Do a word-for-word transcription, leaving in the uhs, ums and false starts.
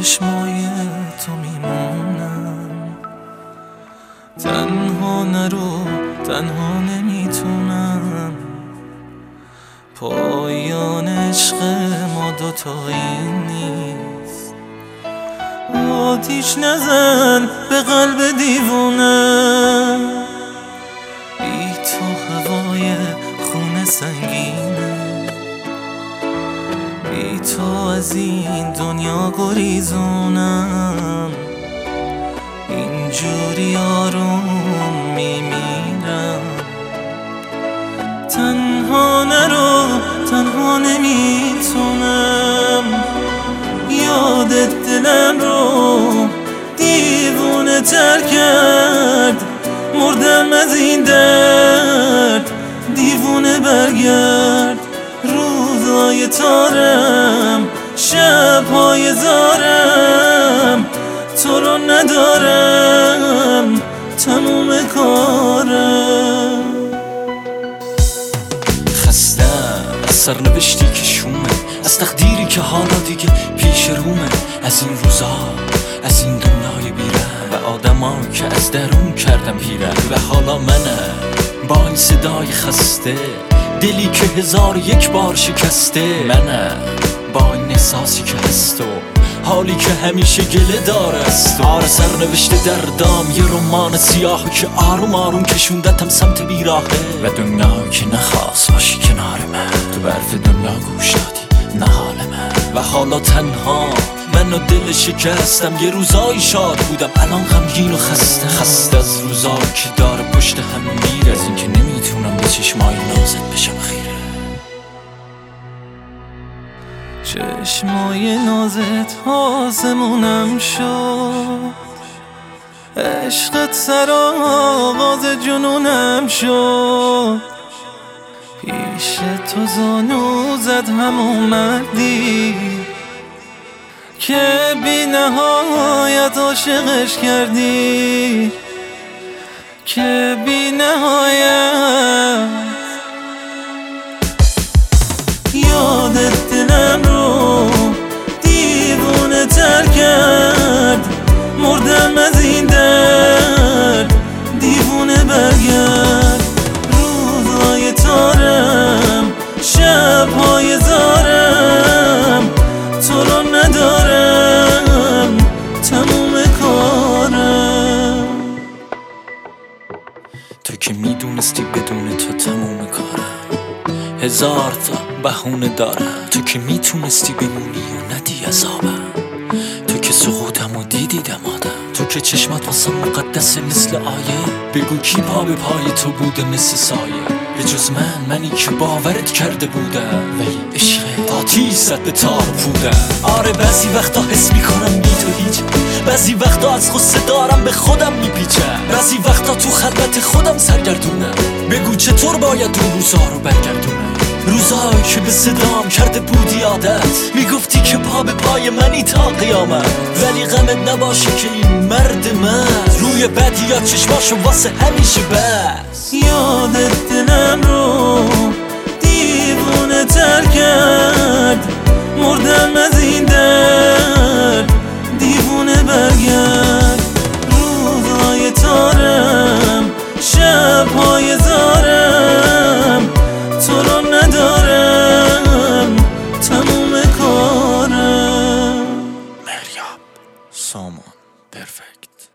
چشمای تو میمونم، تنها نرو تنها نمیتونم. پایان عشق ما دوتایی نیست، آتیش نزن به قلب دیوونه. بی تو هوای خونه سنگینه، بی تو از این دنیا گریزونم. اینجوری آروم میمیرم، تنها نرو تنها نمیتونم. یادت دلم رو دیوونه تر کرد، مردم از این درد. دیوونه برگرد، روزای تارم شبهای زارم. تو رو ندارم تموم کارم. خستم از سرنوشتی که شومه، از تقدیری که حالا دیگه پیش رومه. از این روزا، از این دنیای بیره و آدما که از درون کردم پیره. و حالا منه با این صدای خسته، دلی که هزار یک بار شکسته. منه با این احساسی که هست و حالی که همیشه گله داره است. آره سرنوشته دردام یه رمان سیاهی که آروم آروم کشوندتم سمت بیراهه. و دنیایی که نخواست باشی کنار من، تو برف دنیا گوش دادی نه حال من. و حالا تنها من و دل شکستم. یه روزایی شاد بودم الان غمگین و خسته. خسته از روزایی که داره پشت هم میره، از این که نمیتونم به چشمای نازت بشم خیره. چشمای نازت آسمونم شد، عشقت سر آغاز جنونم شد. پیش تو زانو زد همون مردی که بی نهایت عاشقش کردی، که بی نهایت. یادت دلم رو دیوونه تر کرد، مردم از این درد. دیوونه برگرد، روزای تارم شبهای زارم. تو رو ندارم تموم کارم. تو که میدونستی بدون تو تموم کارم، هزار تا بهونه دارم. تو که میتونستی بمونی و ندی عذابم، تو که سقوطم و دیدی دمادم. تو که چشمات واسه مقدس مثل آیه، بگو کی پا به پای تو بوده مثل سایه. به جز من، منی که باورت کرده بودم، ولی عشقت آتیش زد به تار پودم. آره بعضی وقتا حس میکنم بی تو هیچ، بعضی وقتا از غصه دارم به خودم میپیچم، بعضی وقتا تو خلوت خودم سرگردونم. بگو چطور باید اون روزا رو برگردونم، روزایی که به صدام کرده بودی عادت. میگفتی که پا به پای منی تا قیامت، ولی غمت نباشه که این مرد من روی بدیات چشماشو واسه همیشه بس. یادت دلم رو دیوونه تر کرد، مردم از این درد. دیوونه برگرد، روزای تارم شبهای زارم. تو رو ندارم تموم کارم. مهریاب سامان پرفکت.